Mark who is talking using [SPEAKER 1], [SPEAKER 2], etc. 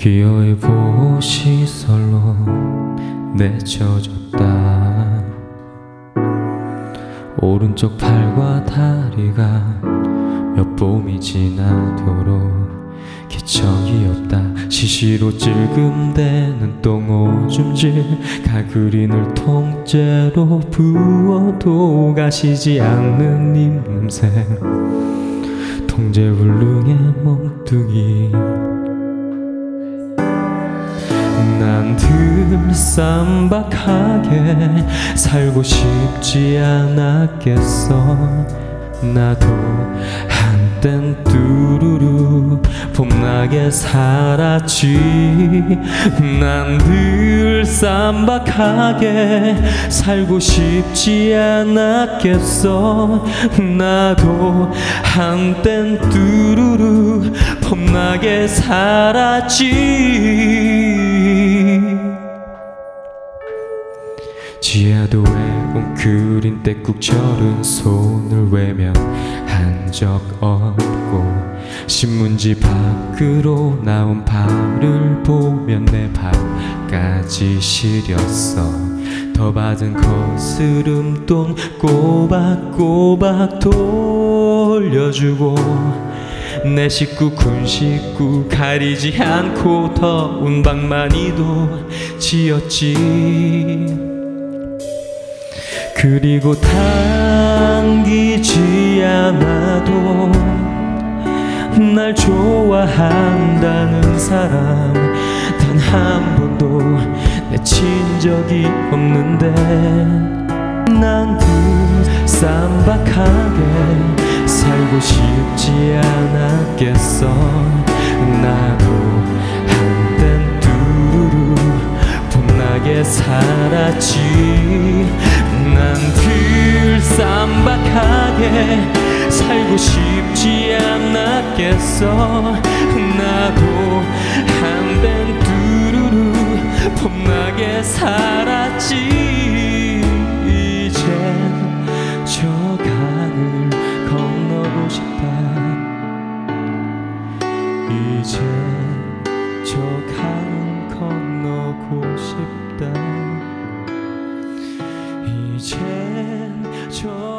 [SPEAKER 1] 기어이 보시설로 내쳐졌다. 오른쪽 팔과 다리가 몇 봄이 지나도록 기척이 없다. 시시로 찔끔대는 똥오줌질 가그린을 통째로 부어도 가시지 않는 입냄새 통제불능의 몸뚱이. 난 들쌈박하게 살고 싶지 않았겠어. 나도 한땐 뚜루루 봄나게 살았지. 난 들쌈박하게 살고 싶지 않았겠어. 나도 한땐 뚜루루 봄나게 살았지. 지하도에 웅크린 때꾹 절은 손을 외면한 적 없고, 신문지 밖으로 나온 발을 보면 내 발까지 시렸어. 더 받은 거스름돈 꼬박꼬박 돌려주고, 내 식구 군 식구 가리지 않고 더운 방만이도 지었지. 그리고 당기지 않아도 날 좋아한다는 사람 단 한 번도 내친 적이 없는데, 난 들쌈박하게 살고 싶지 않았겠어. 나도 한땐 뚜루루 봄나게 살았지. 난 들쌈박하게 살고 싶지 않았겠어. 나도 한땐 뚜루루 봄나게 살았지. 이젠 저 강을 건너고 싶다. 이젠 저 강을 건너고 싶다. 이젠 저